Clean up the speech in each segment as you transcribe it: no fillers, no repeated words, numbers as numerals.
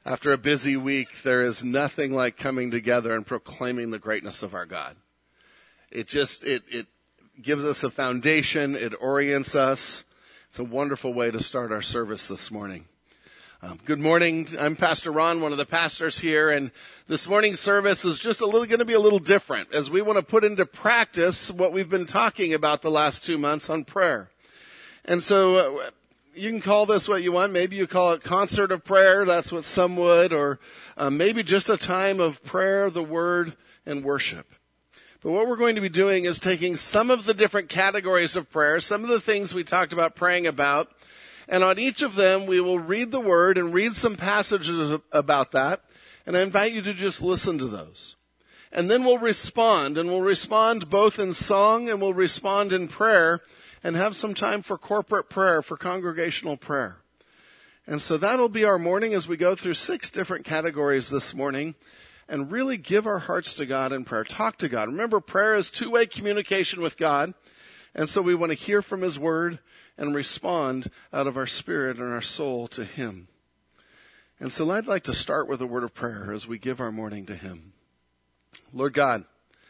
After a busy week, there is nothing like coming together and proclaiming the greatness of our God. It gives us a foundation. It orients us. It's a wonderful way to start our service this morning. Good morning. I'm Pastor Ron, one of the pastors here, and this morning's service is just going to be a little different as we want to put into practice what we've been talking about the last 2 months on prayer. And so you can call this what you want. Maybe you call it concert of prayer. That's what some would, or maybe just a time of prayer, the word, and worship. But what we're going to be doing is taking some of the different categories of prayer, some of the things we talked about praying about, and on each of them we will read the word and read some passages about that, and I invite you to just listen to those. And then we'll respond, and we'll respond both in song and we'll respond in prayer, and have some time for corporate prayer, for congregational prayer. And so that'll be our morning as we go through 6 different categories this morning and really give our hearts to God in prayer. Talk to God. Remember, prayer is two-way communication with God. And so we want to hear from His Word and respond out of our spirit and our soul to Him. And so I'd like to start with a word of prayer as we give our morning to Him. Lord God,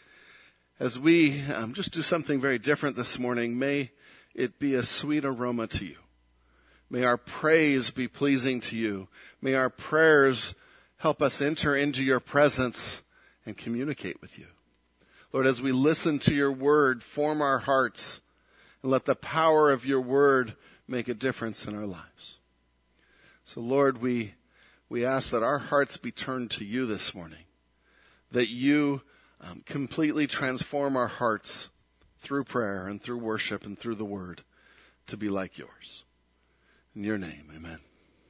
as we just do something very different this morning, may it be a sweet aroma to you. May our praise be pleasing to you. May our prayers help us enter into your presence and communicate with you. Lord, as we listen to your word, form our hearts and let the power of your word make a difference in our lives. So Lord, we ask that our hearts be turned to you this morning, that you completely transform our hearts through prayer and through worship and through the word to be like yours. In your name, amen.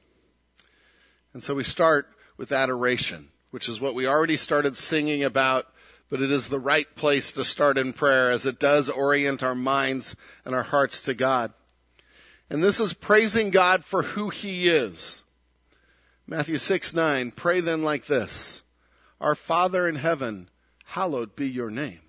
And so we start with adoration, which is what we already started singing about, but it is the right place to start in prayer as it does orient our minds and our hearts to God. And this is praising God for who He is. Matthew 6:9, pray then like this: Our Father in heaven, hallowed be your name.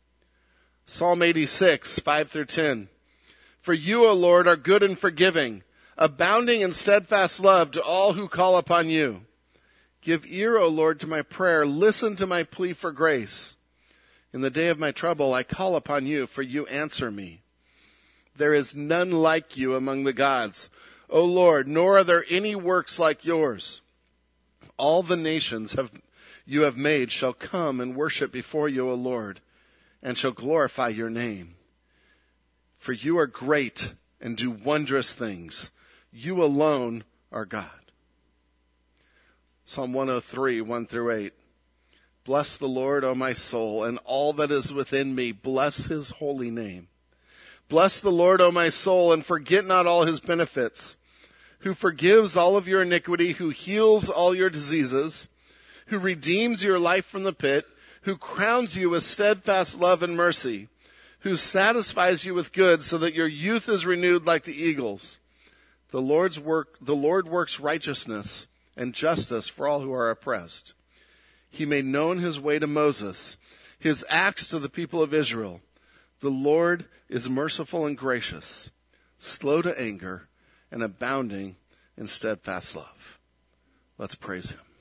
Psalm 86, 5-10. For you, O Lord, are good and forgiving, abounding in steadfast love to all who call upon you. Give ear, O Lord, to my prayer. Listen to my plea for grace. In the day of my trouble, I call upon you, for you answer me. There is none like you among the gods, O Lord, nor are there any works like yours. All the nations you have made shall come and worship before you, O Lord, and shall glorify your name. For you are great and do wondrous things. You alone are God. Psalm 103, 1-8. Bless the Lord, O my soul, and all that is within me. Bless His holy name. Bless the Lord, O my soul, and forget not all His benefits, who forgives all of your iniquity, who heals all your diseases, who redeems your life from the pit, who crowns you with steadfast love and mercy, who satisfies you with good so that your youth is renewed like the eagles. The Lord works righteousness and justice for all who are oppressed. He made known His way to Moses, His acts to the people of Israel. The Lord is merciful and gracious, slow to anger, and abounding in steadfast love. Let's praise Him.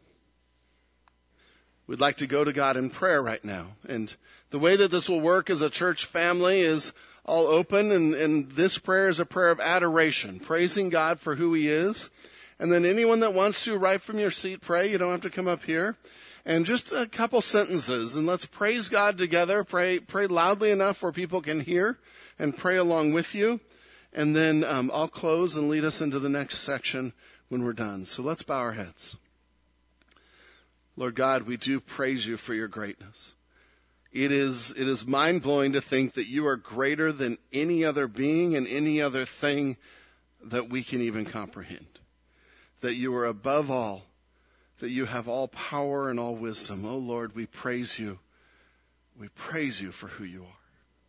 We'd like to go to God in prayer right now. And the way that this will work as a church family is all open. And this prayer is a prayer of adoration, praising God for who He is. And then anyone that wants to, right from your seat, pray. You don't have to come up here. And just a couple sentences. And let's praise God together. Pray loudly enough where people can hear and pray along with you. And then I'll close and lead us into the next section when we're done. So let's bow our heads. Lord God, we do praise you for your greatness. It is mind-blowing to think that you are greater than any other being and any other thing that we can even comprehend. That you are above all, that you have all power and all wisdom. Oh Lord, we praise you. We praise you for who you are.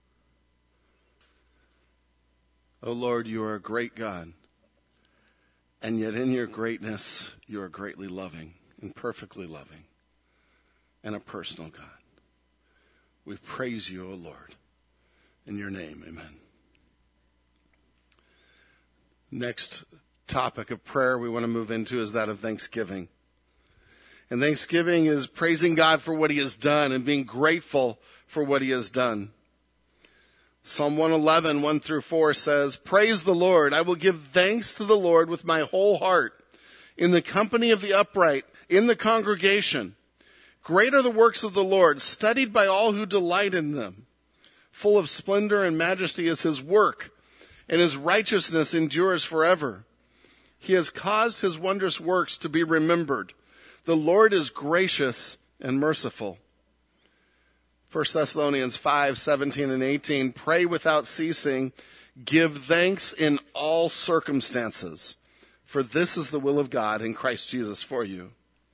Oh Lord, you are a great God. And yet in your greatness, you are greatly loving and perfectly loving and a personal God. We praise you, O Lord. In your name, amen. Next topic of prayer we want to move into is that of thanksgiving. And thanksgiving is praising God for what he has done and being grateful for what he has done. Psalm 111, 1 through 4 says, "Praise the Lord. I will give thanks to the Lord with my whole heart, in the company of the upright, in the congregation. Great are the works of the Lord, studied by all who delight in them. Full of splendor and majesty is his work, and his righteousness endures forever. He has caused his wondrous works to be remembered. The Lord is gracious and merciful." 1 Thessalonians 5, 17 and 18, "Pray without ceasing, give thanks in all circumstances, for this is the will of God in Christ Jesus for you."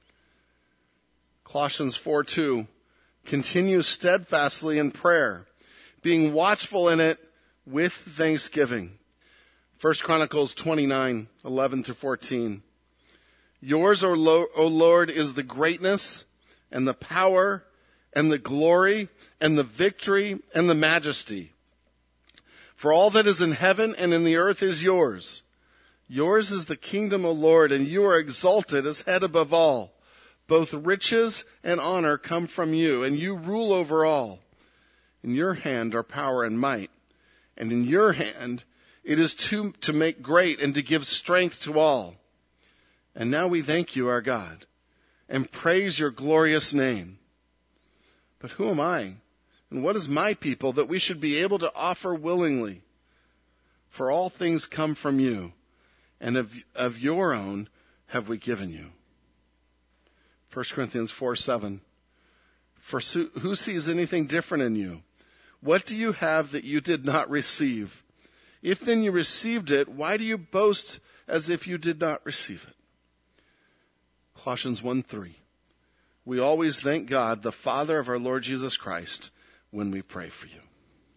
Colossians 4:2, "Continue steadfastly in prayer, being watchful in it with thanksgiving." 1 Chronicles 29, 11 through 14, "Yours, O Lord, is the greatness and the power and the glory and the victory and the majesty. For all that is in heaven and in the earth is yours. Yours is the kingdom, O Lord, and you are exalted as head above all. Both riches and honor come from you, and you rule over all. In your hand are power and might, and in your hand it is to make great and to give strength to all. And now we thank you, our God, and praise your glorious name. But who am I, and what is my people, that we should be able to offer willingly? For all things come from you, and of your own have we given you." 1 Corinthians 4:7, "For who sees anything different in you? What do you have that you did not receive? If then you received it, why do you boast as if you did not receive it?" Colossians 1:3, "We always thank God, the Father of our Lord Jesus Christ, when we pray for you."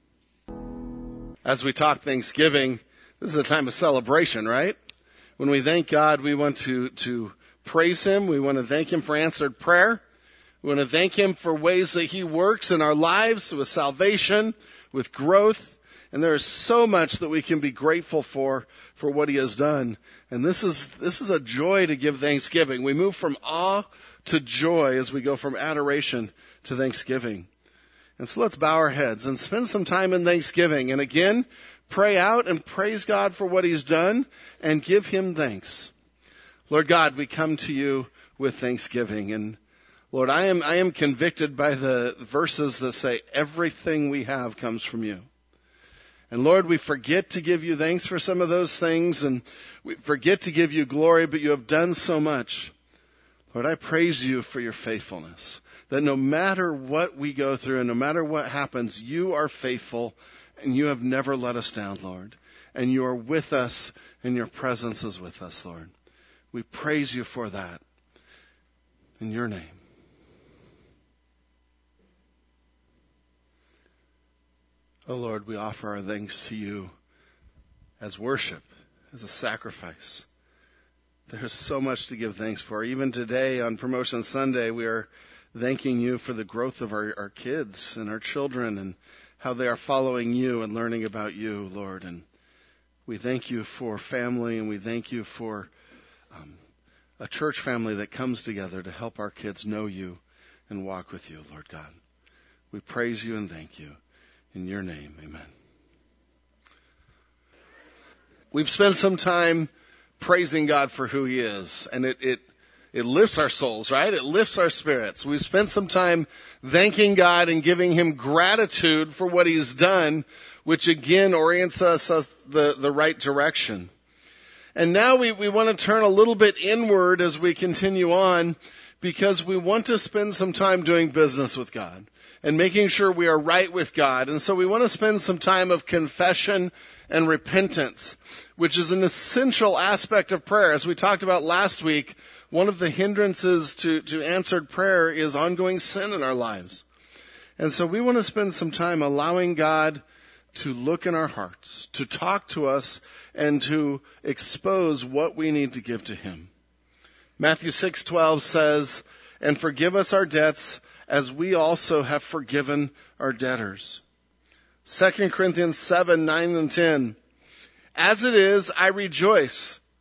As we talk Thanksgiving, this is a time of celebration, right? When we thank God, we want to praise him. We want to thank him for answered prayer. We want to thank him for ways that he works in our lives with salvation, with growth. And there is so much that we can be grateful for what he has done. And this is a joy to give thanksgiving. We move from awe to joy as we go from adoration to thanksgiving. And so let's bow our heads and spend some time in thanksgiving. And again, pray out and praise God for what he's done and give him thanks. Lord God, we come to you with thanksgiving. And Lord, I am convicted by the verses that say everything we have comes from you. And Lord, we forget to give you thanks for some of those things, and we forget to give you glory, but you have done so much. Lord, I praise you for your faithfulness, that no matter what we go through and no matter what happens, you are faithful and you have never let us down, Lord. And you are with us and your presence is with us, Lord. We praise you for that. In your name. Oh Lord, we offer our thanks to you as worship, as a sacrifice. There is so much to give thanks for. Even today on Promotion Sunday, we are thanking you for the growth of our kids and our children and how they are following you and learning about you, Lord. And we thank you for family, and we thank you for a church family that comes together to help our kids know you and walk with you, Lord God. We praise you and thank you. In your name, amen. We've spent some time praising God for who he is, and it lifts our souls, right? It lifts our spirits. We've spent some time thanking God and giving him gratitude for what he's done, which again orients us the right direction. And now we want to turn a little bit inward as we continue on, because we want to spend some time doing business with God and making sure we are right with God. And so we want to spend some time of confession and repentance, which is an essential aspect of prayer. As we talked about last week, one of the hindrances to answered prayer is ongoing sin in our lives. And so we want to spend some time allowing God to look in our hearts, to talk to us, and to expose what we need to give to him. Matthew 6:12 says, "And forgive us our debts as we also have forgiven our debtors." 2 Corinthians 7:9 and 10. "As it is, I rejoice,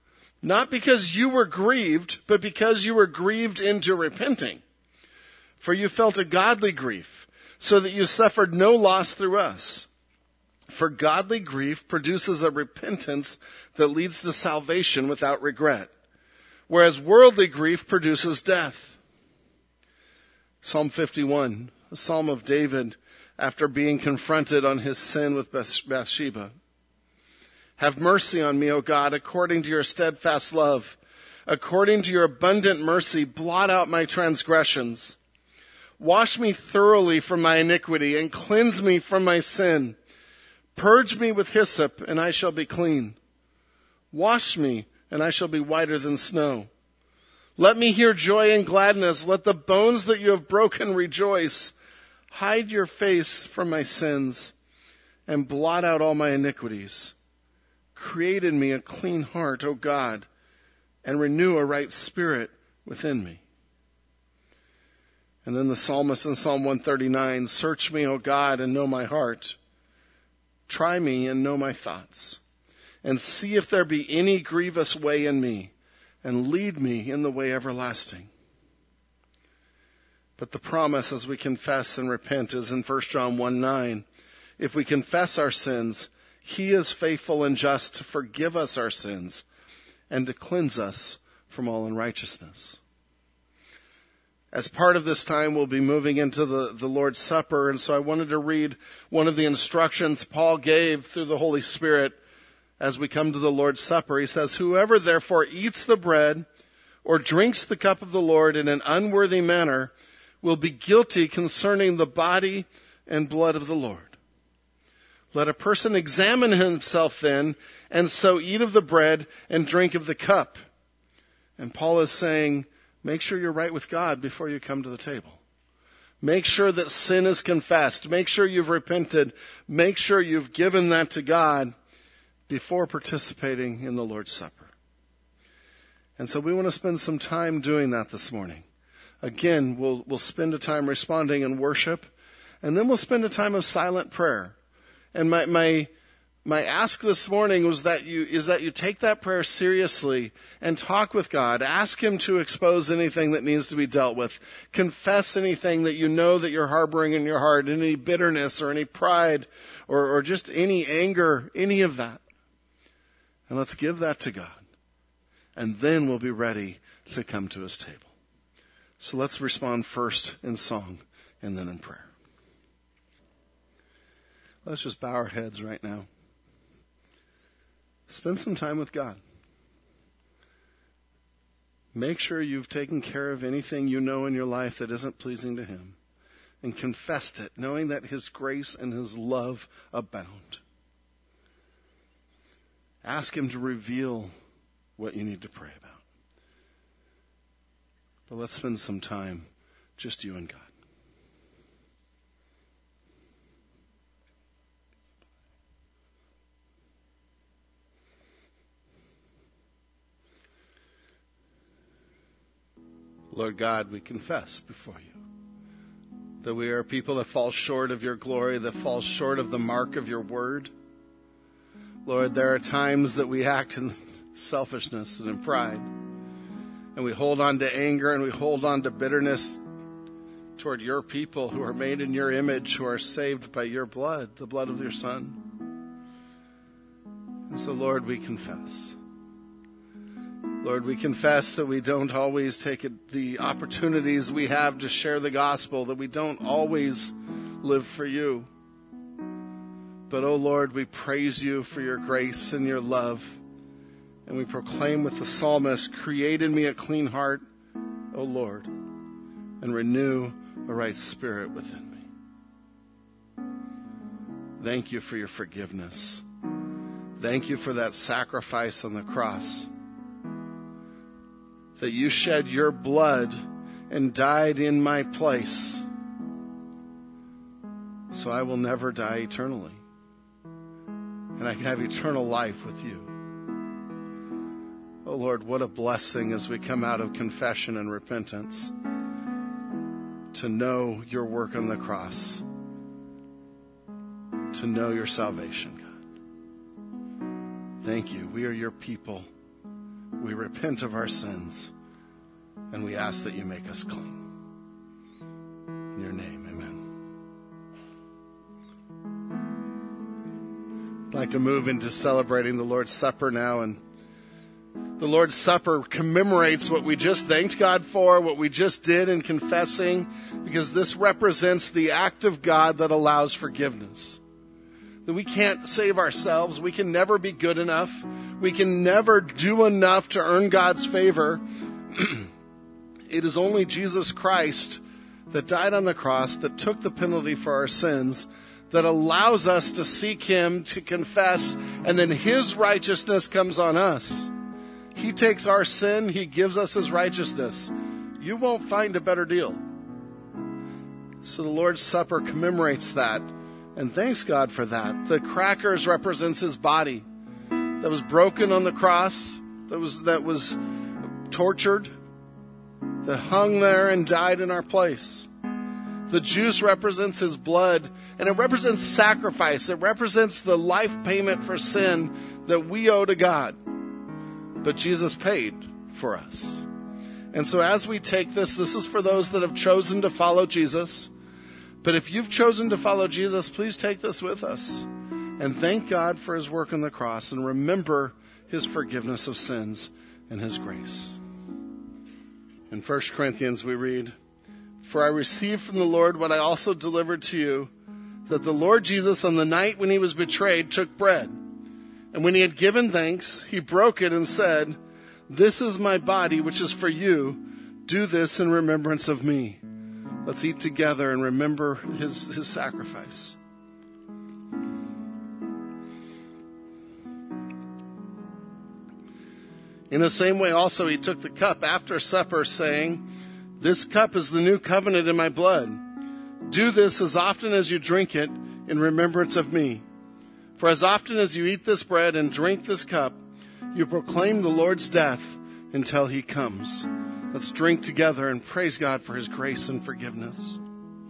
not because you were grieved, but because you were grieved into repenting. For you felt a godly grief, so that you suffered no loss through us. For godly grief produces a repentance that leads to salvation without regret, whereas worldly grief produces death. Psalm 51, a psalm of David after being confronted on his sin with Bathsheba. Have mercy on me, O God, according to your steadfast love. According to your abundant mercy, blot out my transgressions. Wash me thoroughly from my iniquity and cleanse me from my sin. Purge me with hyssop, and I shall be clean. Wash me, and I shall be whiter than snow. Let me hear joy and gladness. Let the bones that you have broken rejoice. Hide your face from my sins, and blot out all my iniquities. Create in me a clean heart, O God, and renew a right spirit within me. And then the psalmist in Psalm 139, search me, O God, and know my heart. Try me and know my thoughts, and see if there be any grievous way in me, and lead me in the way everlasting. But the promise as we confess and repent is in 1 John 1:9. If we confess our sins, he is faithful and just to forgive us our sins and to cleanse us from all unrighteousness. As part of this time, we'll be moving into the Lord's Supper, and so I wanted to read one of the instructions Paul gave through the Holy Spirit as we come to the Lord's Supper. He says, whoever therefore eats the bread or drinks the cup of the Lord in an unworthy manner will be guilty concerning the body and blood of the Lord. Let a person examine himself then, and so eat of the bread and drink of the cup. And Paul is saying, make sure you're right with God before you come to the table. Make sure that sin is confessed. Make sure you've repented. Make sure you've given that to God before participating in the Lord's Supper. And so we want to spend some time doing that this morning. Again, we'll spend a time responding in worship, and then we'll spend a time of silent prayer. And my ask this morning is that you take that prayer seriously and talk with God. Ask him to expose anything that needs to be dealt with. Confess anything that you know that you're harboring in your heart, any bitterness or any pride or just any anger, any of that. And let's give that to God. And then we'll be ready to come to his table. So let's respond first in song and then in prayer. Let's just bow our heads right now. Spend some time with God. Make sure you've taken care of anything you know in your life that isn't pleasing to him and confessed it, knowing that his grace and his love abound. Ask him to reveal what you need to pray about. But let's spend some time, just you and God. Lord God, we confess before you that we are people that fall short of your glory, that fall short of the mark of your word. Lord, there are times that we act in selfishness and in pride, and we hold on to anger and we hold on to bitterness toward your people who are made in your image, who are saved by your blood, the blood of your Son. And so, Lord, we confess. Lord, we confess that we don't always take the opportunities we have to share the gospel, that we don't always live for you. But, oh Lord, we praise you for your grace and your love. And we proclaim with the psalmist, create in me a clean heart, O Lord, and renew a right spirit within me. Thank you for your forgiveness. Thank you for that sacrifice on the cross. That you shed your blood and died in my place, so I will never die eternally, and I can have eternal life with you. Oh Lord, what a blessing as we come out of confession and repentance to know your work on the cross, to know your salvation, God. Thank you. We are your people. We repent of our sins, and we ask that you make us clean. In your name, amen. I'd like to move into celebrating the Lord's Supper now, and the Lord's Supper commemorates what we just thanked God for, what we just did in confessing, because this represents the act of God that allows forgiveness. That we can't save ourselves. We can never be good enough. We can never do enough to earn God's favor. It is only Jesus Christ that died on the cross, that took the penalty for our sins, that allows us to seek Him, to confess, and then His righteousness comes on us. He takes our sin, He gives us His righteousness. You won't find a better deal. So the Lord's Supper commemorates that, and thanks God for that. The crackers represents His body that was broken on the cross, that was tortured, that hung there and died in our place. The juice represents His blood, and it represents sacrifice. It represents the life payment for sin that we owe to God. But Jesus paid for us. And so as we take this is for those that have chosen to follow Jesus. But if you've chosen to follow Jesus, please take this with us. And thank God for His work on the cross, and remember His forgiveness of sins and His grace. In 1 Corinthians we read, "For I received from the Lord what I also delivered to you, that the Lord Jesus on the night when He was betrayed took bread. And when He had given thanks, He broke it and said, 'This is my body, which is for you. Do this in remembrance of me.'" Let's eat together and remember His sacrifice. In the same way also He took the cup after supper, saying, "This cup is the new covenant in my blood. Do this as often as you drink it in remembrance of me. For as often as you eat this bread and drink this cup, you proclaim the Lord's death until He comes." Let's drink together and praise God for His grace and forgiveness.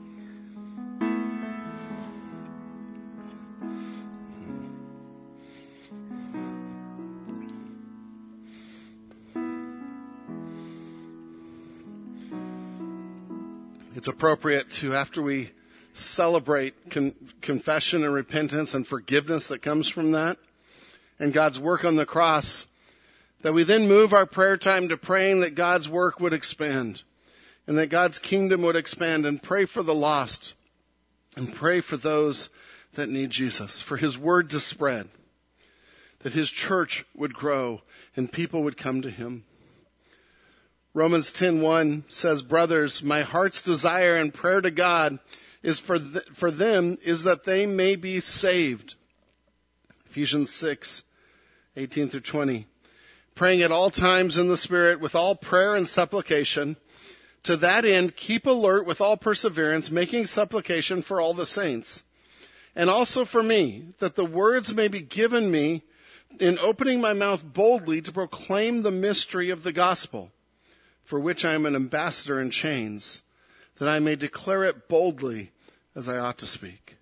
It's appropriate to, after we celebrate confession and repentance and forgiveness that comes from that, and God's work on the cross, that we then move our prayer time to praying that God's work would expand and that God's kingdom would expand, and pray for the lost and pray for those that need Jesus, for His word to spread, that His church would grow and people would come to Him. Romans 10:1 says, "Brothers, my heart's desire and prayer to God is for them is that they may be saved." Ephesians 6:18 through 20. "Praying at all times in the Spirit with all prayer and supplication. To that end, keep alert with all perseverance, making supplication for all the saints. And also for me, that the words may be given me in opening my mouth boldly to proclaim the mystery of the gospel, for which I am an ambassador in chains, that I may declare it boldly as I ought to speak."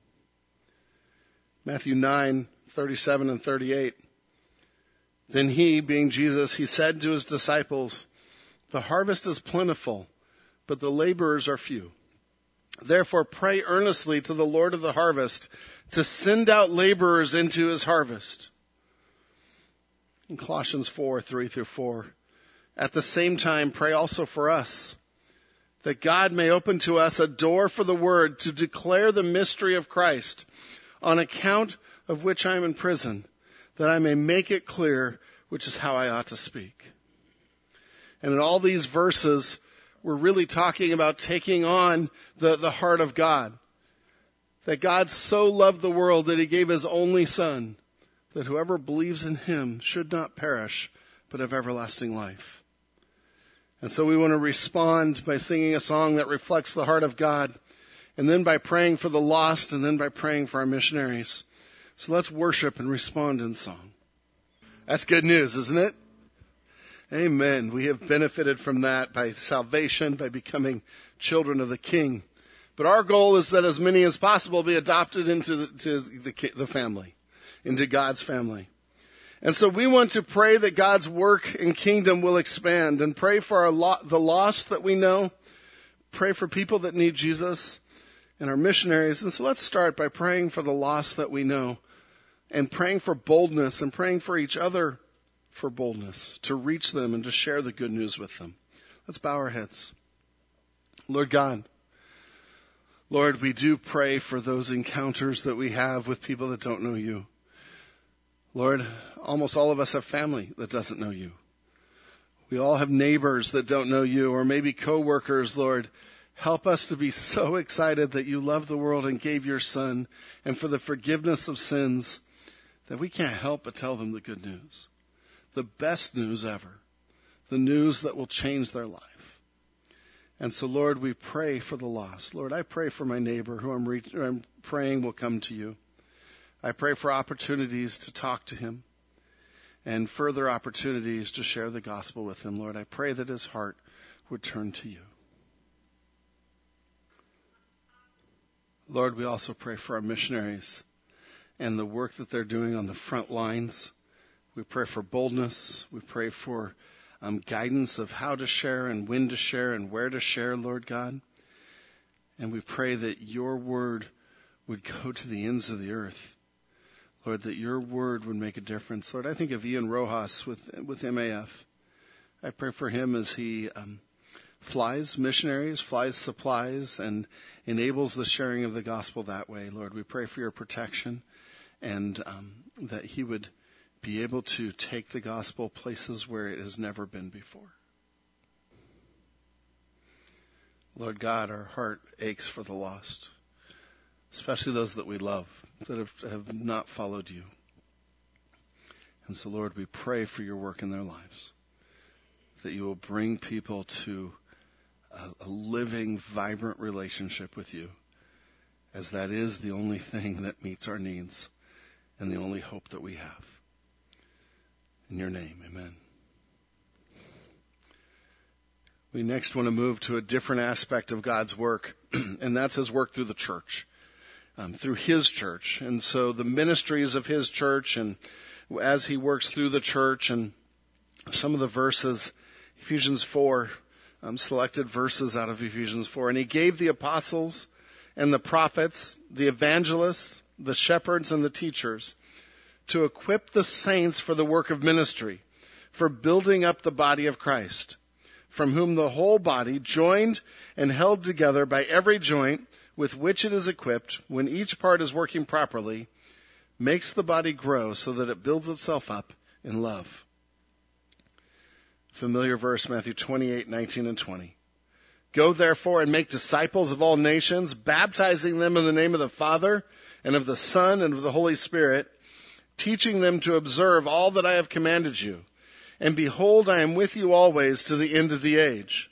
Matthew 9:37 and 38. "Then He, being Jesus, He said to His disciples, 'The harvest is plentiful, but the laborers are few. Therefore pray earnestly to the Lord of the harvest to send out laborers into His harvest.'" In Colossians 4:3 through 4. "At the same time, pray also for us, that God may open to us a door for the word to declare the mystery of Christ, on account of which I am in prison, that I may make it clear which is how I ought to speak." And in all these verses, we're really talking about taking on the heart of God. That God so loved the world that He gave His only Son, that whoever believes in Him should not perish, but have everlasting life. And so we want to respond by singing a song that reflects the heart of God, and then by praying for the lost, and then by praying for our missionaries. So let's worship and respond in song. That's good news, isn't it? Amen. We have benefited from that by salvation, by becoming children of the King. But our goal is that as many as possible be adopted into the family, into God's family. And so we want to pray that God's work and kingdom will expand, and pray for the lost that we know, pray for people that need Jesus and our missionaries. And so let's start by praying for the lost that we know, and praying for boldness, and praying for each other for boldness to reach them and to share the good news with them. Let's bow our heads. Lord God, Lord, we do pray for those encounters that we have with people that don't know you. Lord, almost all of us have family that doesn't know you. We all have neighbors that don't know you, or maybe coworkers. Lord, help us to be so excited that you love the world and gave your Son, and for the forgiveness of sins, that we can't help but tell them the good news. The best news ever. The news that will change their life. And so, Lord, we pray for the lost. Lord, I pray for my neighbor who I'm praying will come to you. I pray for opportunities to talk to him and further opportunities to share the gospel with him. Lord, I pray that his heart would turn to you. Lord, we also pray for our missionaries and the work that they're doing on the front lines. We pray for boldness. We pray for guidance of how to share and when to share and where to share, Lord God. And we pray that your word would go to the ends of the earth. Lord, that your word would make a difference. Lord, I think of Ian Rojas with MAF. I pray for him as he flies missionaries, flies supplies, and enables the sharing of the gospel that way. Lord, we pray for your protection, and that he would be able to take the gospel places where it has never been before. Lord God, our heart aches for the lost, especially those that we love, that have not followed you. And so, Lord, we pray for your work in their lives, that you will bring people to a living, vibrant relationship with you, as that is the only thing that meets our needs and the only hope that we have. In your name, amen. We next want to move to a different aspect of God's work, and that's his work through the church. Through his church. And so the ministries of his church, and as he works through the church, and some of the verses, Ephesians 4, selected verses out of Ephesians 4. And he gave the apostles and the prophets, the evangelists, the shepherds, and the teachers to equip the saints for the work of ministry, for building up the body of Christ, from whom the whole body, joined and held together by every joint with which it is equipped, when each part is working properly, makes the body grow so that it builds itself up in love. Familiar verse, Matthew 28:19 and 20. Go therefore and make disciples of all nations, baptizing them in the name of the Father and of the Son and of the Holy Spirit, teaching them to observe all that I have commanded you. And behold, I am with you always to the end of the age.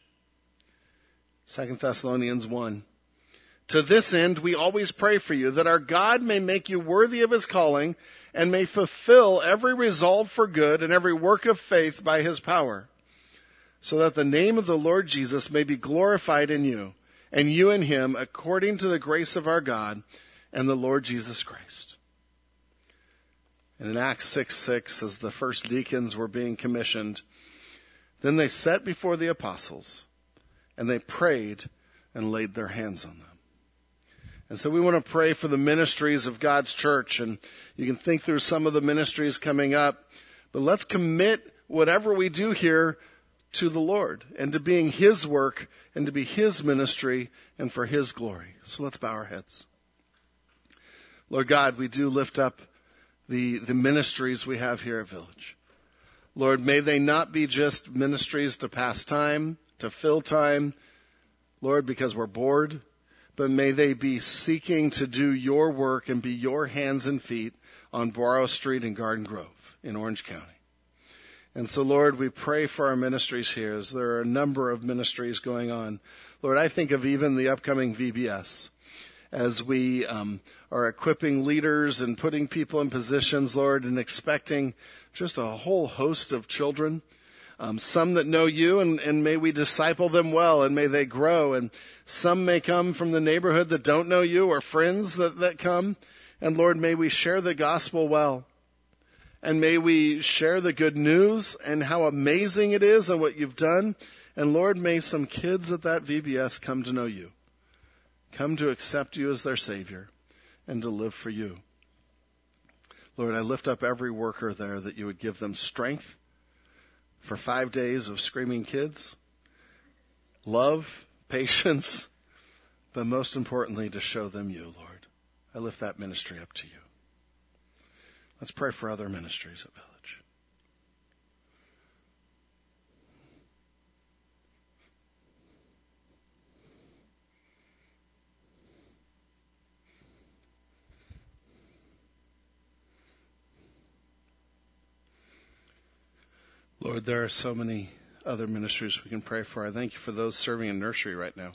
2 Thessalonians 1. To this end, we always pray for you, that our God may make you worthy of his calling and may fulfill every resolve for good and every work of faith by his power, so that the name of the Lord Jesus may be glorified in you, and you in him, according to the grace of our God and the Lord Jesus Christ. And in Acts 6:6, as the first deacons were being commissioned, then they sat before the apostles, and they prayed and laid their hands on them. And so we want to pray for the ministries of God's church, and you can think through some of the ministries coming up, but let's commit whatever we do here to the Lord and to being his work and to be his ministry and for his glory. So let's bow our heads. Lord God, we do lift up the ministries we have here at Village. Lord, may they not be just ministries to pass time, to fill time, Lord, because we're bored, but may they be seeking to do your work and be your hands and feet on Borrow Street in Garden Grove in Orange County. And so, Lord, we pray for our ministries here, as there are a number of ministries going on. Lord, I think of even the upcoming VBS, as we are equipping leaders and putting people in positions, Lord, and expecting just a whole host of children, some that know you, and may we disciple them well, and may they grow. And some may come from the neighborhood that don't know you, or friends that come. And Lord, may we share the gospel well. And may we share the good news and how amazing it is and what you've done. And Lord, may some kids at that VBS come to know you, come to accept you as their Savior and to live for you. Lord, I lift up every worker there, that you would give them strength for 5 days of screaming kids, love, patience, but most importantly, to show them you, Lord. I lift that ministry up to you. Let's pray for other ministries at Village. Lord, there are so many other ministries we can pray for. I thank you for those serving in nursery right now.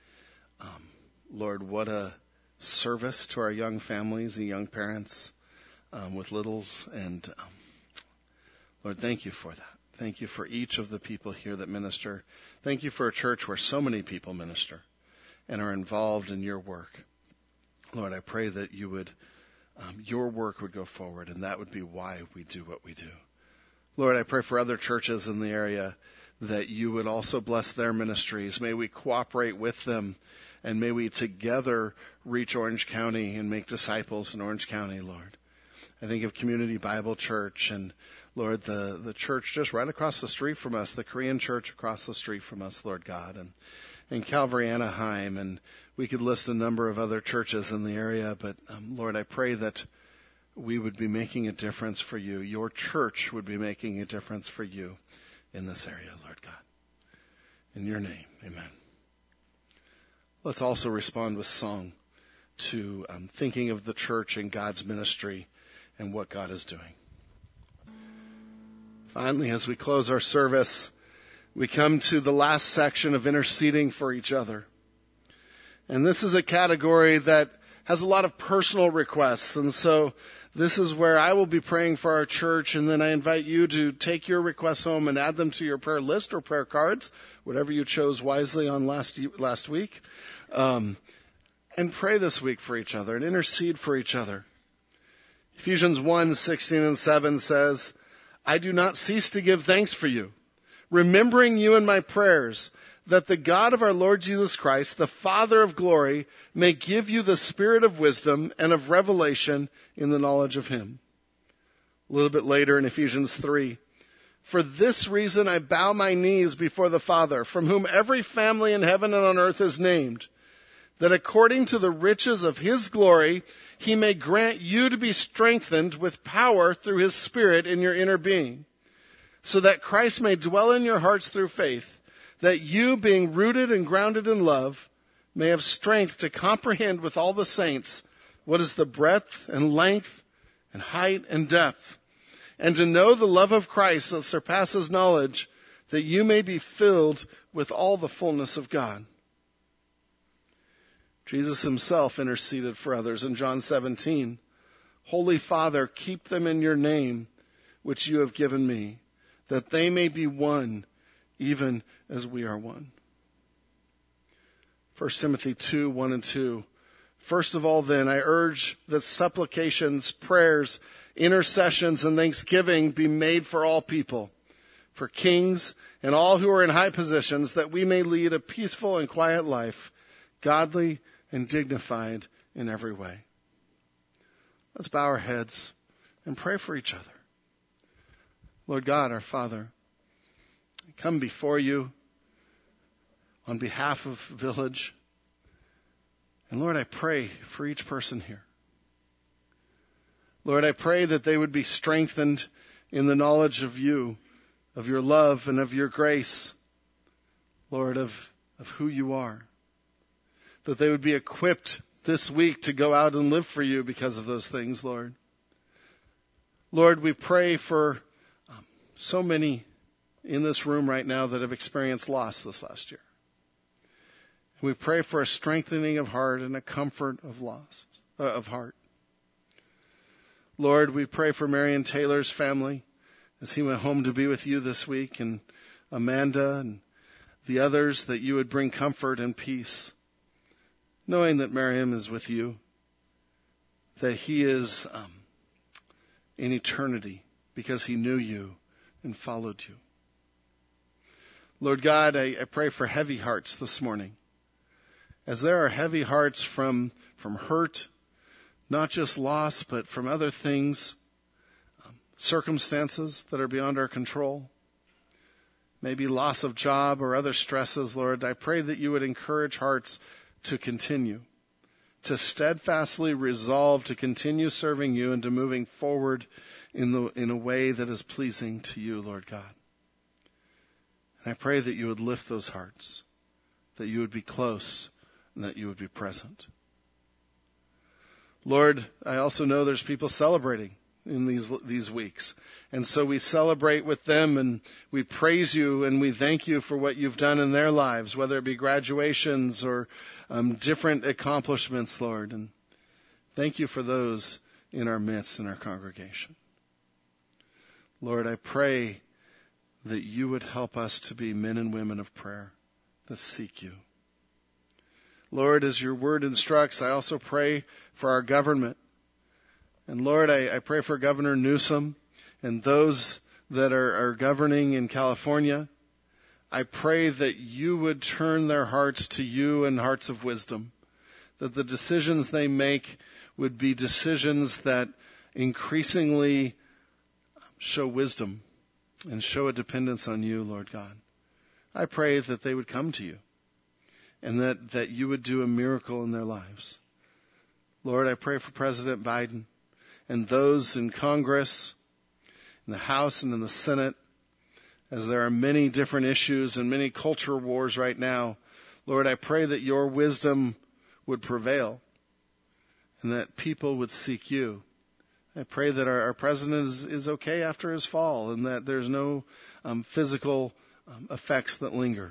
Lord, what a service to our young families and young parents with littles. And Lord, thank you for that. Thank you for each of the people here that minister. Thank you for a church where so many people minister and are involved in your work. Lord, I pray that you would, your work would go forward, and that would be why we do what we do. Lord, I pray for other churches in the area that you would also bless their ministries. May we cooperate with them, and may we together reach Orange County and make disciples in Orange County, Lord. I think of Community Bible Church and, Lord, the church just right across the street from us, the Korean church across the street from us, Lord God, and Calvary Anaheim, and we could list a number of other churches in the area, but Lord, I pray that we would be making a difference for you. Your church would be making a difference for you in this area, Lord God. In your name, amen. Let's also respond with song to thinking of the church and God's ministry and what God is doing. Finally, as we close our service, we come to the last section of interceding for each other. And this is a category that has a lot of personal requests. And so this is where I will be praying for our church, and then I invite you to take your requests home and add them to your prayer list or prayer cards, whatever you chose wisely on last week. And pray this week for each other and intercede for each other. Ephesians 1:16-7 says, I do not cease to give thanks for you, remembering you in my prayers, that the God of our Lord Jesus Christ, the Father of glory, may give you the spirit of wisdom and of revelation in the knowledge of him. A little bit later in Ephesians 3, for this reason I bow my knees before the Father, from whom every family in heaven and on earth is named, that according to the riches of his glory, he may grant you to be strengthened with power through his Spirit in your inner being, so that Christ may dwell in your hearts through faith, that you, being rooted and grounded in love, may have strength to comprehend with all the saints what is the breadth and length and height and depth, and to know the love of Christ that surpasses knowledge, that you may be filled with all the fullness of God. Jesus himself interceded for others in John 17. Holy Father, keep them in your name, which you have given me, that they may be one, even as we are one. 1 Timothy 2:1-2. First of all, then, I urge that supplications, prayers, intercessions, and thanksgiving be made for all people, for kings and all who are in high positions, that we may lead a peaceful and quiet life, godly and dignified in every way. Let's bow our heads and pray for each other. Lord God, our Father, I come before you on behalf of Village. And Lord, I pray for each person here. Lord, I pray that they would be strengthened in the knowledge of you, of your love and of your grace, Lord, of who you are. That they would be equipped this week to go out and live for you because of those things, Lord. Lord, we pray for so many in this room right now that have experienced loss this last year. We pray for a strengthening of heart and a comfort of heart. Lord, we pray for Marion Taylor's family as he went home to be with you this week, and Amanda and the others, that you would bring comfort and peace, knowing that Miriam is with you, that he is in eternity because he knew you and followed you. Lord God, I pray for heavy hearts this morning. As there are heavy hearts from hurt, not just loss, but from other things, circumstances that are beyond our control, maybe loss of job or other stresses, Lord, I pray that you would encourage hearts to continue, to steadfastly resolve to continue serving you and to moving forward in a way that is pleasing to you, Lord God. And I pray that you would lift those hearts, that you would be close, and that you would be present. Lord, I also know there's people celebrating in these weeks. And so we celebrate with them and we praise you and we thank you for what you've done in their lives, whether it be graduations or different accomplishments, Lord. And thank you for those in our midst, in our congregation. Lord, I pray that you would help us to be men and women of prayer that seek you. Lord, as your word instructs, I also pray for our government. And Lord, I pray for Governor Newsom and those that are governing in California. I pray that you would turn their hearts to you and hearts of wisdom, that the decisions they make would be decisions that increasingly show wisdom and show a dependence on you, Lord God. I pray that they would come to you and that you would do a miracle in their lives. Lord, I pray for President Biden and those in Congress, in the House and in the Senate, as there are many different issues and many culture wars right now. Lord, I pray that your wisdom would prevail and that people would seek you. I pray that our president is okay after his fall and that there's no physical effects that linger.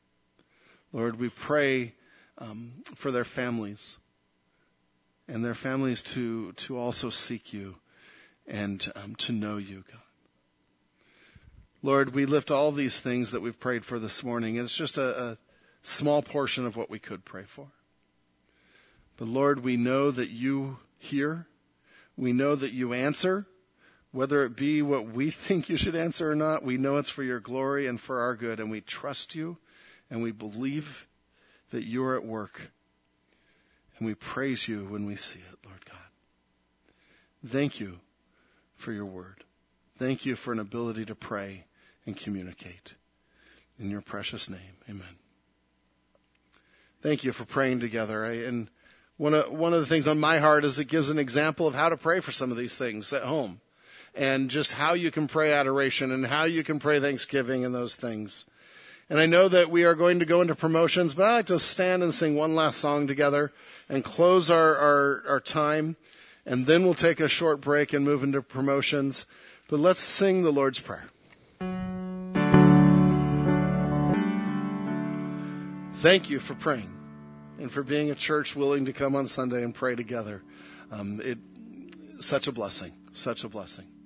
Lord, we pray for their families and their families to also seek you and to know you, God. Lord, we lift all these things that we've prayed for this morning. It's just a small portion of what we could pray for. But Lord, we know that you hear. We know that you answer, whether it be what we think you should answer or not. We know it's for your glory and for our good, and we trust you, and we believe that you're at work. And we praise you when we see it, Lord God. Thank you for your word. Thank you for an ability to pray and communicate. In your precious name, amen. Thank you for praying together. And one of the things on my heart is it gives an example of how to pray for some of these things at home. And just how you can pray adoration and how you can pray thanksgiving and those things. And I know that we are going to go into promotions, but I'd like to stand and sing one last song together and close our time. And then we'll take a short break and move into promotions. But let's sing the Lord's Prayer. Thank you for praying and for being a church willing to come on Sunday and pray together. Such a blessing, such a blessing.